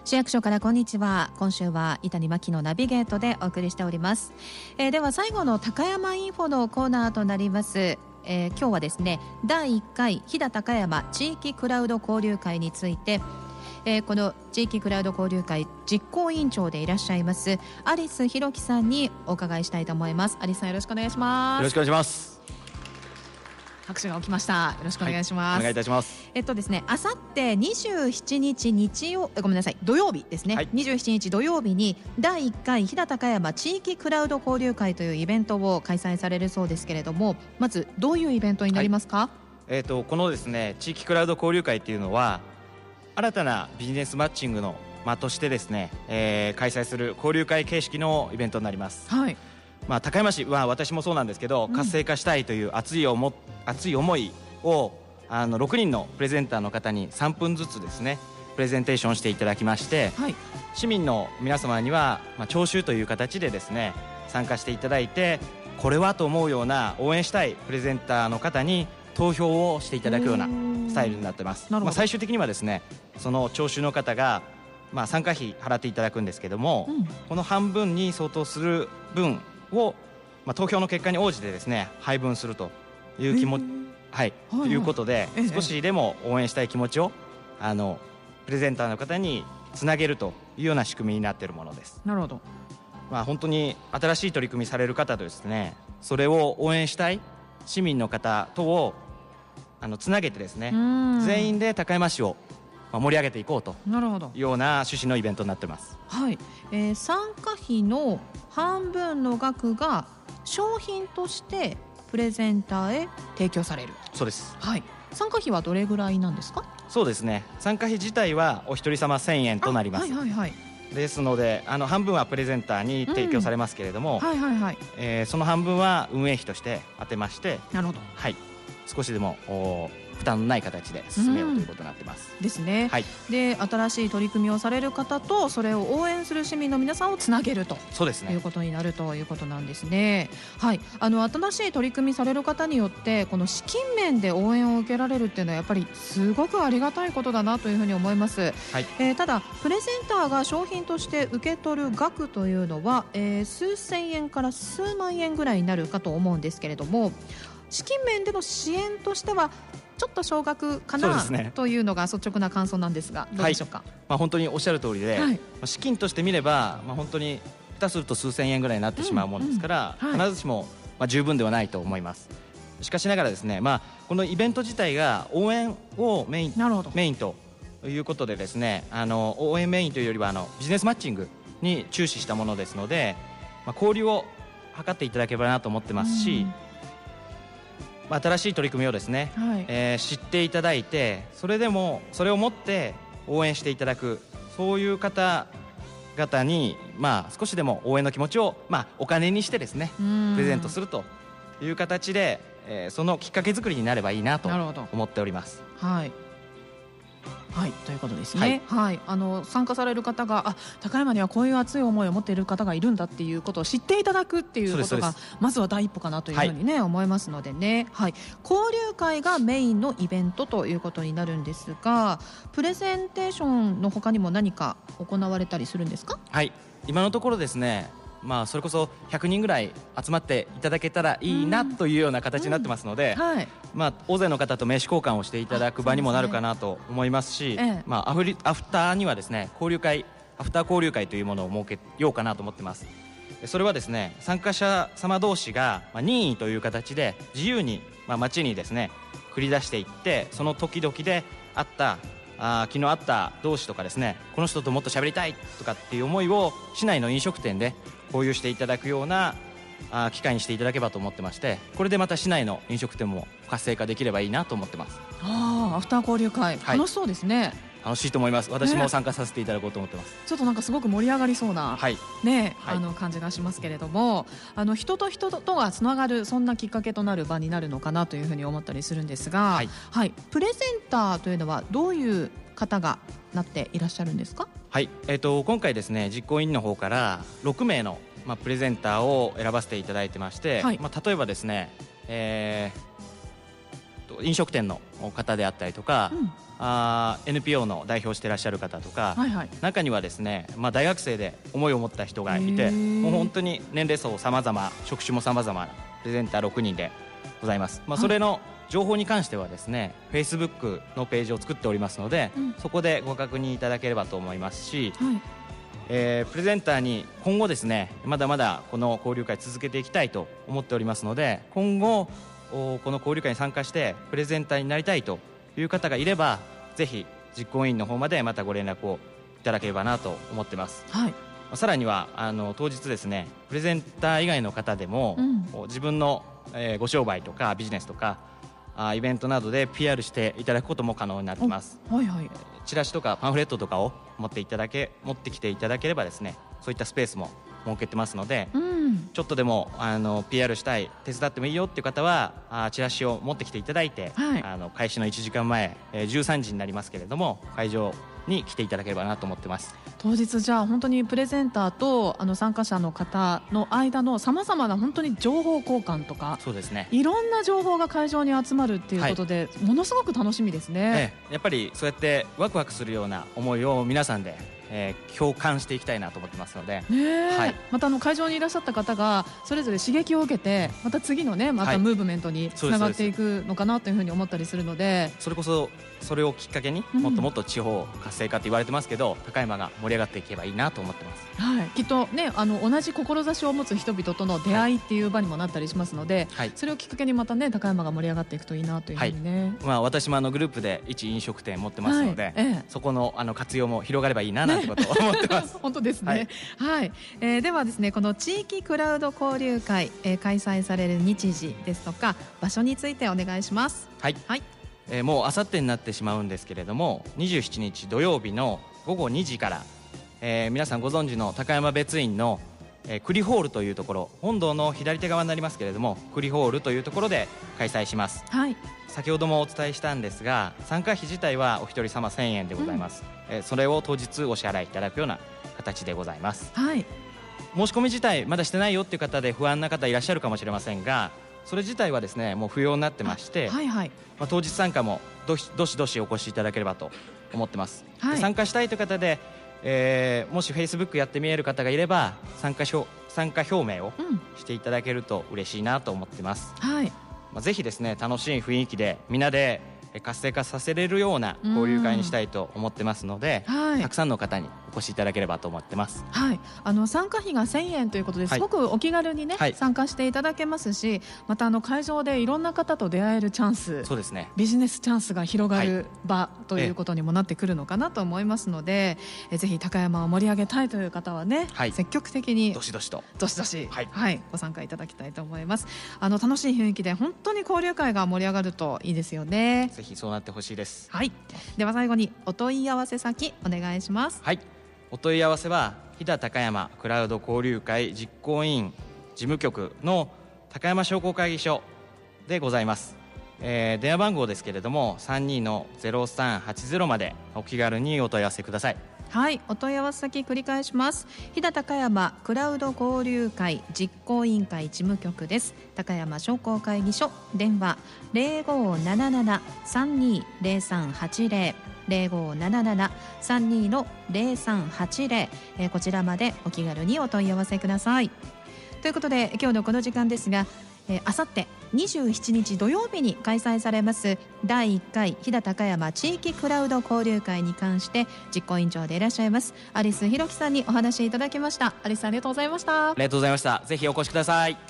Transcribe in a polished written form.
市役所からこんにちは。今週は伊谷真希のナビゲートでお送りしております。では最後の高山インフォのコーナーとなります。今日はですね、第1回飛騨高山地域クラウド交流会について、この地域クラウド交流会実行委員長でいらっしゃいますアリス弘樹さんにお伺いしたいと思います。アリスさん、よろしくお願いします。 よろしくお願いします。 拍手が起きました。よろしくお願いします。 お願いいたします。 ですね、あさって27日土曜日ですね、27日土曜日に第1回飛騨高山地域クラウド交流会というイベントを開催されるそうですけれども、まずどういうイベントになりますか？ このですね、地域クラウド交流会っていうのは新たなビジネスマッチングの間としてですね、開催する交流会形式のイベントになります。 はい。 高山市は私もそうなんですけど、活性化したいという熱い思いを6人のプレゼンターの方に3分ずつですねプレゼンテーションしていただきまして、はい、市民の皆様には、聴衆という形でですね参加していただいて、これはと思うような応援したいプレゼンターの方に投票をしていただくようなスタイルになってます。最終的にはですね、その聴衆の方が、参加費払っていただくんですけども、この半分に相当する分を、投票の結果に応じてですね配分するというということで、少しでも応援したい気持ちをプレゼンターの方につなげるというような仕組みになっているものです。 なるほど。 本当に新しい取り組みされる方とですね、それを応援したい市民の方とをつなげてですね、全員で高山市を盛り上げていこうというような趣旨のイベントになっています。 はい。参加費の半分の額が商品としてプレゼンターへ提供される。 そうです。 はい。参加費はどれぐらいなんですか？そうですね、参加費自体はお一人様1000円となります。ですので半分はプレゼンターに提供されますけれども、その半分は運営費として当てまして、 なるほど、 はい、少しでも負担のない形で進めようということになってます。 ですね。はい。で、新しい取り組みをされる方とそれを応援する市民の皆さんをつなげると、そうですね、いうことになるということなんですね。はい。新しい取り組みされる方によってこの資金面で応援を受けられるっていうのはやっぱりすごくありがたいことだなというふうに思います。はい。ただプレゼンターが商品として受け取る額というのは、数千円から数万円ぐらいになるかと思うんですけれども、資金面での支援としてはちょっと少額かな、というのが率直な感想なんですが、どうでしょうか？ 本当におっしゃる通りで、資金として見れば、本当に下手すると数千円ぐらいになってしまうものですから、必ずしも、十分ではないと思います。しかしながらですね、このイベント自体が応援をメインということでですね、応援メインというよりはビジネスマッチングに注視したものですので、交流を図っていただければなと思ってますし、新しい取り組みをですね、知っていただいて、それをもって応援していただく、そういう方々に、少しでも応援の気持ちを、お金にしてですねプレゼントするという形で、そのきっかけ作りになればいいなと思っております。はい、ということですね。はい。参加される方が高山にはこういう熱い思いを持っている方がいるんだっていうことを知っていただくっていうことがまずは第一歩かなというふうにね、思いますのでね。はい。交流会がメインのイベントということになるんですが、プレゼンテーションの他にも何か行われたりするんですか？はい。今のところですね、それこそ100人ぐらい集まっていただけたらいいなというような形になってますので、大勢の方と名刺交換をしていただく場にもなるかなと思いますし、アフターにはですねアフター交流会というものを設けようかなと思ってます。それはですね、参加者様同士が任意という形で自由に街にですね繰り出していって、その時々であった昨日あった同士とかですね、この人ともっと喋りたいとかっていう思いを市内の飲食店で共有していただくような機会にしていただければと思ってまして、これでまた市内の飲食店も活性化できればいいなと思ってます。アフター交流会、楽しそうですね。楽しいと思います。私も参加させていただこうと思ってます。ちょっとなんかすごく盛り上がりそうな、感じがしますけれども、人と人とがつながる、そんなきっかけとなる場になるのかなというふうに思ったりするんですが、プレゼンターというのはどういう方がなっていらっしゃるんですか？はい。今回ですね、実行委員の方から6名のプレゼンターを選ばせていただいてまして、例えばですね、 飲食店の方であったりとか、NPO の代表していらっしゃる方とか、中にはですね、大学生で思いを持った人がいて、もう本当に年齢層様々、職種も様々なプレゼンター6人でございます。それの情報に関してはですね、 Facebook のページを作っておりますので、そこでご確認いただければと思いますし、プレゼンターに今後ですね、まだまだこの交流会続けていきたいと思っておりますので、今後この交流会に参加してプレゼンターになりたいという方がいれば、ぜひ実行委員の方までまたご連絡をいただければなと思ってます。さらには当日ですね、プレゼンター以外の方でも、自分のご商売とかビジネスとかイベントなどで PR していただくことも可能になっています。チラシとかパンフレットとかを持ってきていただければですね、そういったスペースも設けてますので、ちょっとでもPR したい、手伝ってもいいよっていう方はチラシを持ってきていただいて、開始の1時間前、13時になりますけれども、会場に来ていただければなと思ってます。 当日じゃあ本当にプレゼンターと参加者の方の間のさまざまな本当に情報交換とか、 そうですね、 いろんな情報が会場に集まるっていうことで、ものすごく楽しみですね。 やっぱりそうやってワクワクするような思いを皆さんで共感していきたいなと思ってますので、 また会場にいらっしゃった方がそれぞれ刺激を受けて、また次のね、またムーブメントにつながっていくのかなというふうに思ったりするので、 それこそそれをきっかけにもっともっと地方活性化って言われてますけど、高山が盛り上がっていけばいいなと思ってます。 きっとね、同じ志を持つ人々との出会いっていう場にもなったりしますので、それをきっかけにまたね、高山が盛り上がっていくといいなというふうにね、私もグループで一飲食店持ってますので、そこの活用も広がればいいななんてことを思ってます。 本当ですね。ではですね、この地域クラウド交流会、開催される日時ですとか場所についてお願いします。 もうあさってになってしまうんですけれども、27日土曜日の午後2時から、皆さんご存知の高山別院の栗ホールというところ、本堂の左手側になりますけれども、栗ホールというところで開催します。先ほどもお伝えしたんですが、参加費自体はお一人様1000円でございます。それを当日お支払いいただくような形でございます。申し込み自体まだしてないよっていう方で不安な方いらっしゃるかもしれませんが、それ自体はですね、もう不要になってまして、当日参加もどしどしお越しいただければと思ってます。参加したいという方で、もし Facebook やってみえる方がいれば参加表明をしていただけると嬉しいなと思ってます。ぜひですね、楽しい雰囲気でみんなで活性化させれるような交流会にしたいと思ってますので、たくさんの方にお越しいただければと思ってます。 参加費が1000円ということですごくお気軽にね、参加していただけますし、また会場でいろんな方と出会えるチャンス、 そうですね、 ビジネスチャンスが広がる場ということにもなってくるのかなと思いますので、ぜひ高山を盛り上げたいという方はね、積極的にどしどしご参加いただきたいと思います。楽しい雰囲気で本当に交流会が盛り上がるといいですよね。 ぜひそうなってほしいです。 では最後にお問い合わせ先お願いします。 お問い合わせは飛騨高山クラウド交流会実行委員事務局の高山商工会議所でございます。電話番号ですけれども 32-0380 までお気軽にお問い合わせください。 お問い合わせ先繰り返します。飛騨高山クラウド交流会実行委員会事務局です。高山商工会議所、電話 0577-320380 0577-32-0380、こちらまでお気軽にお問い合わせください。ということで今日のこの時間ですが、あさって27日土曜日に開催されます第1回飛騨高山地域クラウド交流会に関して実行委員長でいらっしゃいます有栖弘樹さんにお話しいただきました。有栖さん、ありがとうございました。 ありがとうございました。ぜひお越しください。